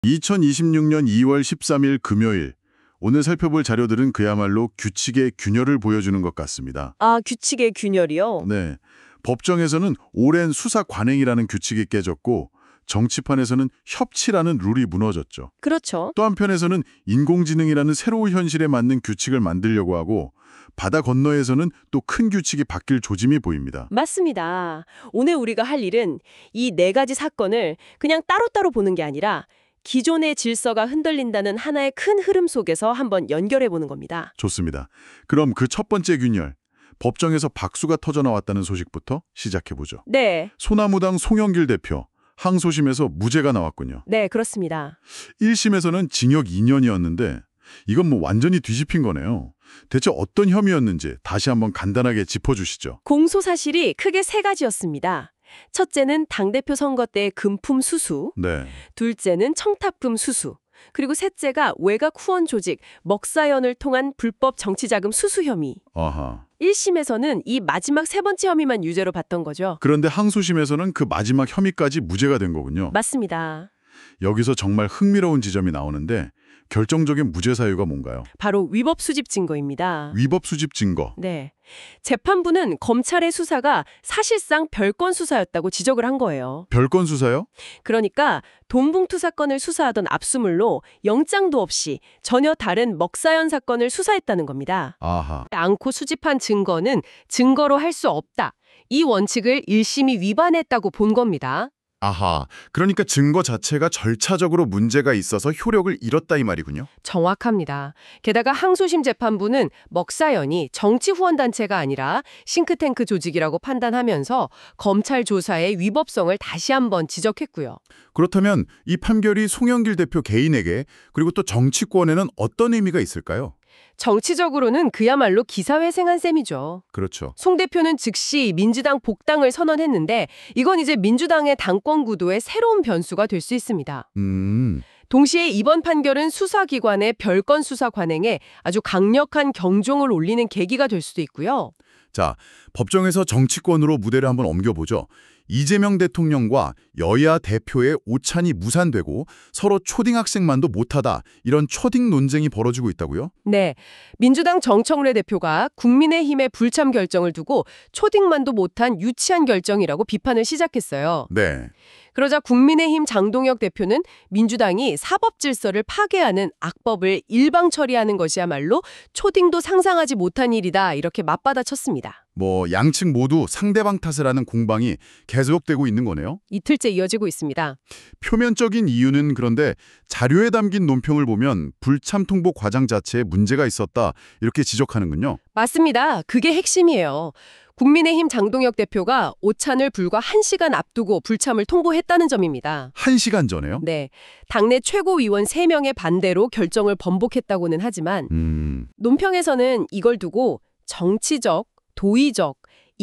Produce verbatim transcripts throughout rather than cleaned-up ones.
이천이십육 년 이월 십삼일 금요일, 오늘 살펴볼 자료들은 그야말로 규칙의 균열을 보여주는 것 같습니다. 아, 규칙의 균열이요? 네, 법정에서는 오랜 수사 관행이라는 규칙이 깨졌고 정치판에서는 협치라는 룰이 무너졌죠. 그렇죠. 또 한편에서는 인공지능이라는 새로운 현실에 맞는 규칙을 만들려고 하고 바다 건너에서는 또 큰 규칙이 바뀔 조짐이 보입니다. 맞습니다. 오늘 우리가 할 일은 이 네 가지 사건을 그냥 따로따로 보는 게 아니라 기존의 질서가 흔들린다는 하나의 큰 흐름 속에서 한번 연결해 보는 겁니다. 좋습니다. 그럼 그 첫 번째 균열, 법정에서 박수가 터져나왔다는 소식부터 시작해보죠. 네, 소나무당 송영길 대표, 항소심에서 무죄가 나왔군요. 네, 그렇습니다. 일 심에서는 징역 이 년이었는데 이건 뭐 완전히 뒤집힌 거네요. 대체 어떤 혐의였는지 다시 한번 간단하게 짚어주시죠. 공소 사실이 크게 세 가지였습니다. 첫째는 당대표 선거 때 금품 수수, 네, 둘째는 청탁금 수수, 그리고 셋째가 외곽 후원 조직, 먹사연을 통한 불법 정치자금 수수 혐의. 아하. 일 심에서는 이 마지막 세 번째 혐의만 유죄로 봤던 거죠. 그런데 항소심에서는 그 마지막 혐의까지 무죄가 된 거군요. 맞습니다. 여기서 정말 흥미로운 지점이 나오는데 결정적인 무죄 사유가 뭔가요? 바로 위법 수집 증거입니다. 위법 수집 증거. 네. 재판부는 검찰의 수사가 사실상 별건 수사였다고 지적을 한 거예요. 별건 수사요? 그러니까 돈봉투 사건을 수사하던 압수물로 영장도 없이 전혀 다른 먹사연 사건을 수사했다는 겁니다. 아하. 않고 수집한 증거는 증거로 할 수 없다. 이 원칙을 일 심이 위반했다고 본 겁니다. 아하, 그러니까 증거 자체가 절차적으로 문제가 있어서 효력을 잃었다 이 말이군요. 정확합니다. 게다가 항소심 재판부는 먹사연이 정치 후원단체가 아니라 싱크탱크 조직이라고 판단하면서 검찰 조사의 위법성을 다시 한번 지적했고요. 그렇다면 이 판결이 송영길 대표 개인에게 그리고 또 정치권에는 어떤 의미가 있을까요? 정치적으로는 그야말로 기사회생한 셈이죠. 그렇죠. 송 대표는 즉시 민주당 복당을 선언했는데 이건 이제 민주당의 당권 구도의 새로운 변수가 될 수 있습니다. 음, 동시에 이번 판결은 수사기관의 별건 수사 관행에 아주 강력한 경종을 울리는 계기가 될 수도 있고요. 자, 법정에서 정치권으로 무대를 한번 옮겨보죠. 이재명 대통령과 여야 대표의 오찬이 무산되고 서로 초딩학생만도 못하다 이런 초딩 논쟁이 벌어지고 있다고요? 네, 민주당 정청래 대표가 국민의힘의 불참 결정을 두고 초딩만도 못한 유치한 결정이라고 비판을 시작했어요. 네. 그러자 국민의힘 장동혁 대표는 민주당이 사법 질서를 파괴하는 악법을 일방 처리하는 것이야말로 초딩도 상상하지 못한 일이다 이렇게 맞받아쳤습니다. 뭐 양측 모두 상대방 탓을 하는 공방이 계속되고 있는 거네요. 이틀째 이어지고 있습니다. 표면적인 이유는 그런데 자료에 담긴 논평을 보면 불참 통보 과정 자체에 문제가 있었다 이렇게 지적하는군요. 맞습니다. 그게 핵심이에요. 국민의힘 장동혁 대표가 오찬을 불과 한 시간 앞두고 불참을 통보했다는 점입니다. 한 시간 전에요? 네, 당내 최고위원 세 명의 반대로 결정을 번복했다고는 하지만 음, 논평에서는 이걸 두고 정치적, 도의적,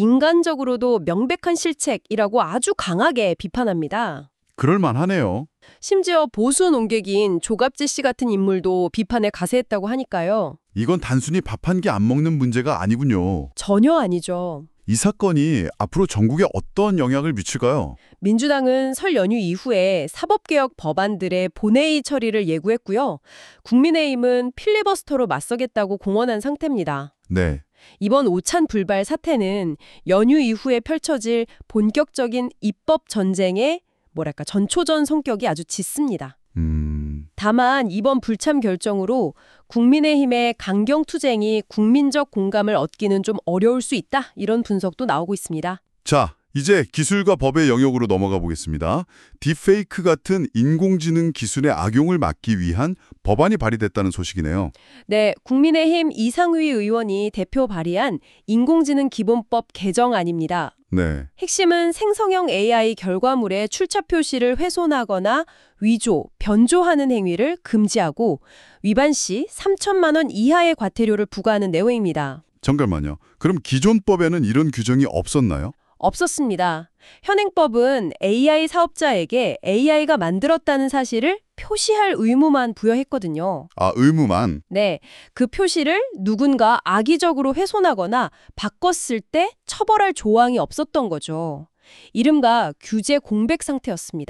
인간적으로도 명백한 실책이라고 아주 강하게 비판합니다. 그럴만하네요. 심지어 보수 논객인 조갑재 씨 같은 인물도 비판에 가세했다고 하니까요. 이건 단순히 밥 한 끼 안 먹는 문제가 아니군요. 전혀 아니죠. 이 사건이 앞으로 전국에 어떤 영향을 미칠까요? 민주당은 설 연휴 이후에 사법개혁 법안들의 본회의 처리를 예고했고요. 국민의힘은 필리버스터로 맞서겠다고 공언한 상태입니다. 네. 이번 오찬 불발 사태는 연휴 이후에 펼쳐질 본격적인 입법 전쟁의 뭐랄까 전초전 성격이 아주 짙습니다. 음, 다만 이번 불참 결정으로 국민의힘의 강경투쟁이 국민적 공감을 얻기는 좀 어려울 수 있다 이런 분석도 나오고 있습니다. 자, 이제 기술과 법의 영역으로 넘어가 보겠습니다. 딥페이크 같은 인공지능 기술의 악용을 막기 위한 법안이 발의됐다는 소식이네요. 네, 국민의힘 이상휘 의원이 대표 발의한 인공지능 기본법 개정안입니다. 네. 핵심은 생성형 에이아이 결과물의 출처 표시를 훼손하거나 위조, 변조하는 행위를 금지하고 위반 시 삼천만 원 이하의 과태료를 부과하는 내용입니다. 잠깐만요. 그럼 기존 법에는 이런 규정이 없었나요? 없었습니다. 현행법은 에이아이 사업자에게 에이아이가 만들었다는 사실을 표시할 의무만 부여했거든요. 아, 의무만. 네, 그 표시를 누군가 악의적으로 훼손하거나 바꿨을 때 처벌할 조항이 없었던 거죠. 이른바 규제 공백 상태였습니다.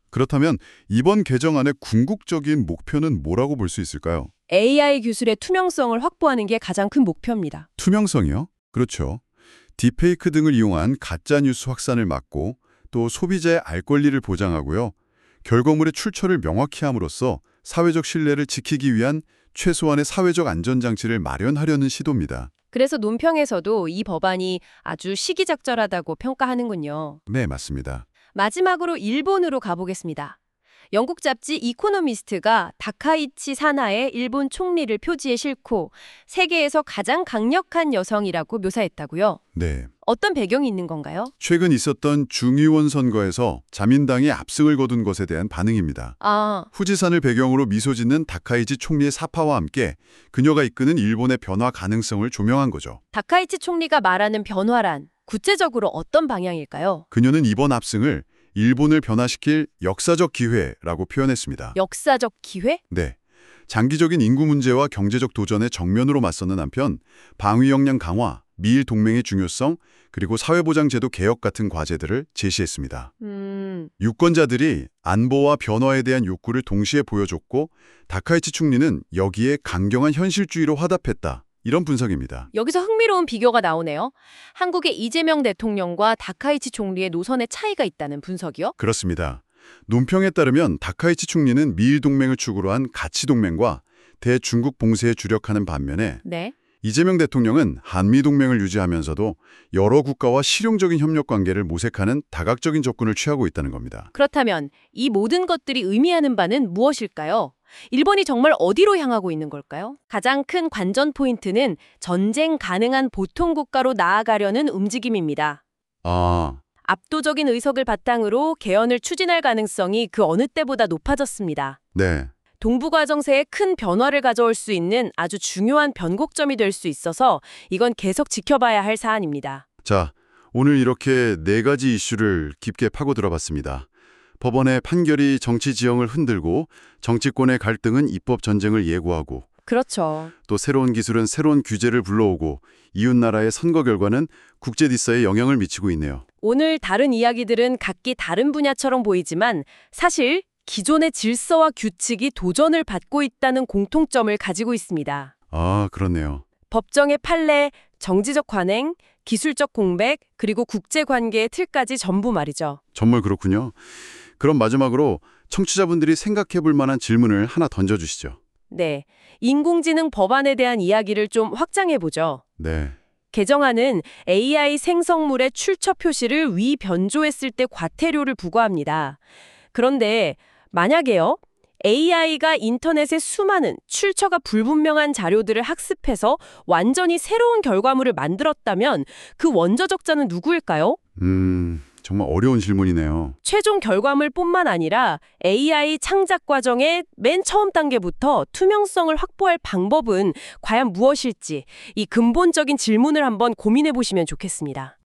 그렇다면 이번 개정안의 궁극적인 목표는 뭐라고 볼 수 있을까요? 에이아이 기술의 투명성을 확보하는 게 가장 큰 목표입니다. 투명성이요? 그렇죠. 딥페이크 등을 이용한 가짜뉴스 확산을 막고 또 소비자의 알 권리를 보장하고요. 결과물의 출처를 명확히 함으로써 사회적 신뢰를 지키기 위한 최소한의 사회적 안전장치를 마련하려는 시도입니다. 그래서 논평에서도 이 법안이 아주 시기적절하다고 평가하는군요. 네, 맞습니다. 마지막으로 일본으로 가보겠습니다. 영국 잡지 이코노미스트가 다카이치 사나의 일본 총리를 표지에 싣고 세계에서 가장 강력한 여성이라고 묘사했다고요. 네. 어떤 배경이 있는 건가요? 최근 있었던 중의원 선거에서 자민당이 압승을 거둔 것에 대한 반응입니다. 아, 후지산을 배경으로 미소 짓는 다카이치 총리의 사파와 함께 그녀가 이끄는 일본의 변화 가능성을 조명한 거죠. 다카이치 총리가 말하는 변화란 구체적으로 어떤 방향일까요? 그녀는 이번 압승을 일본을 변화시킬 역사적 기회라고 표현했습니다. 역사적 기회? 네. 장기적인 인구 문제와 경제적 도전에 정면으로 맞서는 한편 방위 역량 강화, 미일 동맹의 중요성, 그리고 사회보장제도 개혁 같은 과제들을 제시했습니다. 음, 유권자들이 안보와 변화에 대한 욕구를 동시에 보여줬고 다카이치 총리는 여기에 강경한 현실주의로 화답했다. 이런 분석입니다. 여기서 흥미로운 비교가 나오네요. 한국의 이재명 대통령과 다카이치 총리의 노선의 차이가 있다는 분석이요? 그렇습니다. 논평에 따르면 다카이치 총리는 미일 동맹을 축으로 한 가치 동맹과 대중국 봉쇄에 주력하는 반면에 네. 이재명 대통령은 한미 동맹을 유지하면서도 여러 국가와 실용적인 협력 관계를 모색하는 다각적인 접근을 취하고 있다는 겁니다. 그렇다면 이 모든 것들이 의미하는 바는 무엇일까요? 일본이 정말 어디로 향하고 있는 걸까요? 가장 큰 관전 포인트는 전쟁 가능한 보통 국가로 나아가려는 움직임입니다. 아, 압도적인 의석을 바탕으로 개헌을 추진할 가능성이 그 어느 때보다 높아졌습니다. 네. 동북아정세에 큰 변화를 가져올 수 있는 아주 중요한 변곡점이 될 수 있어서 이건 계속 지켜봐야 할 사안입니다. 자, 오늘 이렇게 네 가지 이슈를 깊게 파고들어봤습니다. 법원의 판결이 정치 지형을 흔들고 정치권의 갈등은 입법 전쟁을 예고하고 그렇죠. 또 새로운 기술은 새로운 규제를 불러오고 이웃나라의 선거 결과는 국제 뒷사에 영향을 미치고 있네요. 오늘 다른 이야기들은 각기 다른 분야처럼 보이지만 사실 기존의 질서와 규칙이 도전을 받고 있다는 공통점을 가지고 있습니다. 아, 그렇네요. 법정의 판례, 정치적 관행, 기술적 공백, 그리고 국제관계의 틀까지 전부 말이죠. 정말 그렇군요. 그럼 마지막으로 청취자분들이 생각해 볼 만한 질문을 하나 던져주시죠. 네, 인공지능 법안에 대한 이야기를 좀 확장해보죠. 네. 개정안은 에이아이 생성물의 출처 표시를 위 변조했을 때 과태료를 부과합니다. 그런데 만약에요, 에이아이가 인터넷의 수많은 출처가 불분명한 자료들을 학습해서 완전히 새로운 결과물을 만들었다면 그 원저적자는 누구일까요? 음, 정말 어려운 질문이네요. 최종 결과물뿐만 아니라 에이아이 창작 과정의 맨 처음 단계부터 투명성을 확보할 방법은 과연 무엇일지 이 근본적인 질문을 한번 고민해 보시면 좋겠습니다.